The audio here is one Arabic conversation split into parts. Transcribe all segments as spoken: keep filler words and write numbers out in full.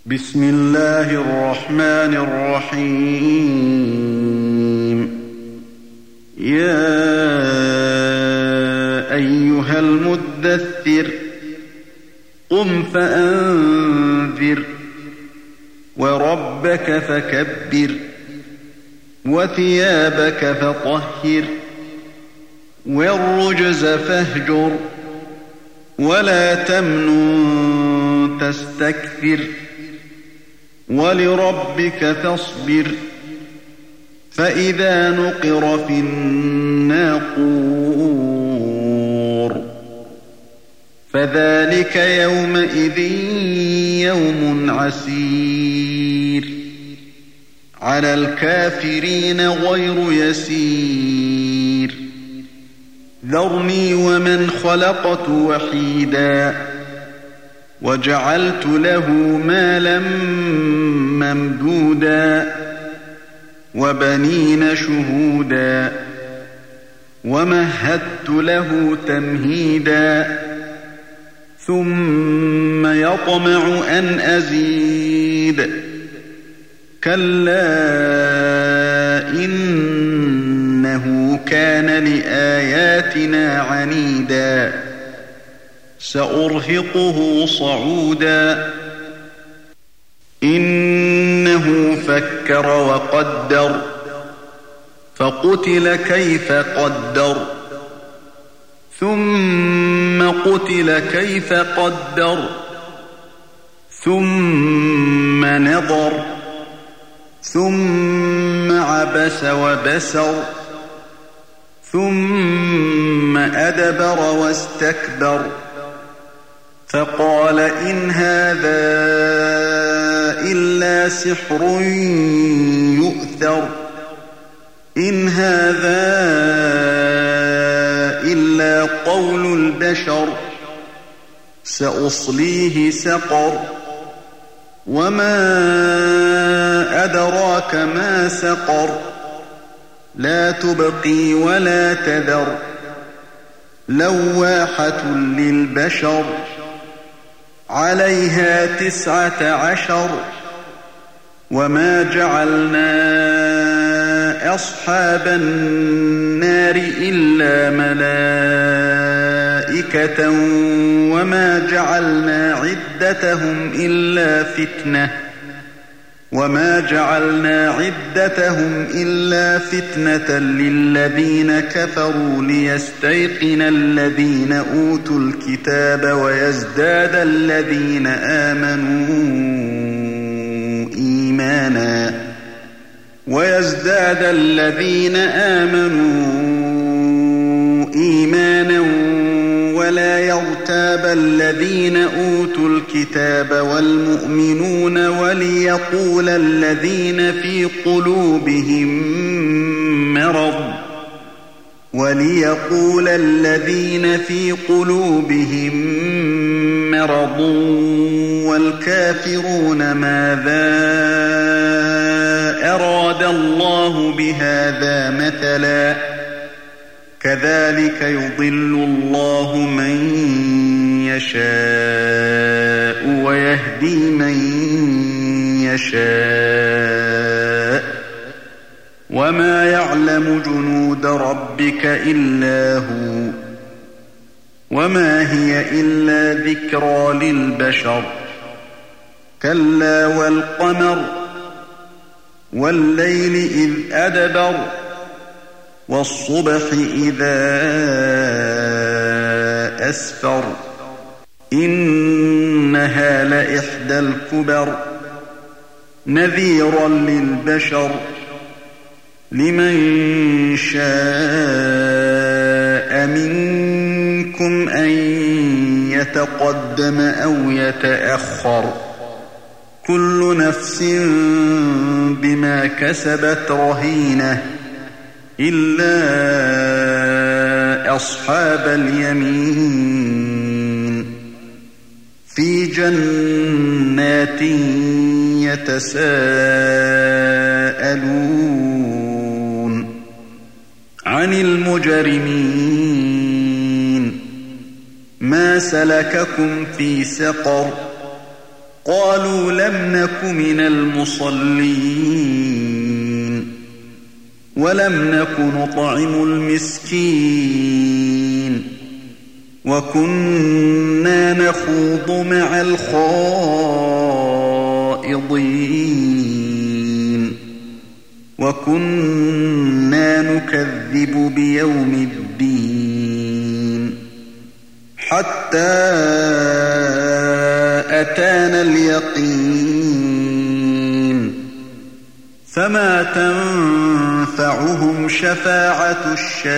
بسم الله الرحمن الرحيم. يا أيها المدثر قم فأنذر وربك فكبر وثيابك فطهر والرجز فاهجر ولا تمنن تستكثر ولربك فاصبر فإذا نقر في الناقور فذلك يومئذ يوم عسير على الكافرين غير يسير. ذرني ومن خلقت وحيدا وجعلت له مالا ممدودا وبنين شهودا ومهدت له تمهيدا ثم يطمع أن أزيد كلا إنه كان لآياتنا عنيدا سأرهقه صعودا إنه فكر وقدر فقتل كيف قدر ثم قتل كيف قدر ثم نظر ثم عبس وبسر ثم أدبر واستكبر فقال إن هذا إلا سحر يؤثر إن هذا إلا قول البشر سأصليه سقر وما أدراك ما سقر لا تبقي ولا تذر لواحة للبشر عليها تسعة عشر وما جعلنا أصحاب النار إلا ملائكة وما جعلنا عدتهم إلا فتنة وما جعلنا عدتهم إلا فتنة للذين كفروا ليستيقن الذين أوتوا الكتاب ويزداد الذين آمنوا إيمانا ويزداد الذين آمنوا إيمانا ولا يرتاب الذين أوتوا الكتاب والمؤمنون وليقول الذين في قلوبهم مرض وليقول الذين في قلوبهم مرض والكافرون ماذا أراد الله بهذا مثلا كذلك يضل الله من يشاء ويهدي من يشاء وما يعلم جنود ربك إلا هو وما هي إلا ذكرى للبشر كلا والقمر والليل إذ أدبر والصبح إذا أسفر إنها لإحدى الكبر نذيرا للبشر لمن شاء منكم أن يتقدم أو يتأخر كل نفس بما كسبت رهينة إلا أصحاب اليمين في جنات يتساءلون عن المجرمين ما سلككم في سقر قالوا لم نك من المصلين ولم نك نطعم المسكين وكنا نخوض مع الخائضين وكنا نكذب بيوم الدين حتى أتانا اليقين فما تنفعهم شفاعة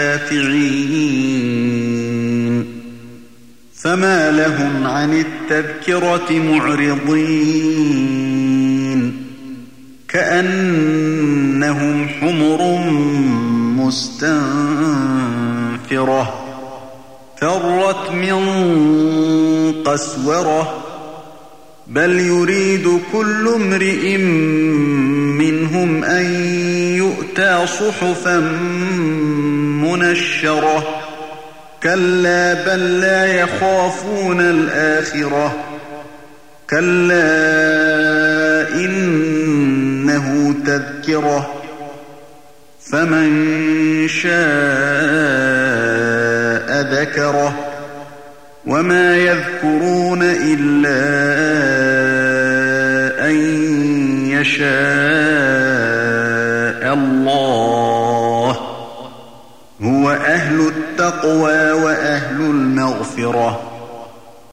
الشافعين فما لهم عن التذكرة معرضين كأنهم حمر مستنفرة فرت من قسورة بل يريد كل امرئ منهم أن يؤتى صحفا منشرة كلا بل لا يخافون الآخرة كلا إنه تذكرة فمن شاء ذكره وما يذكرون إلا أن يشاء الله هو أهل التقوى وأهل المغفرة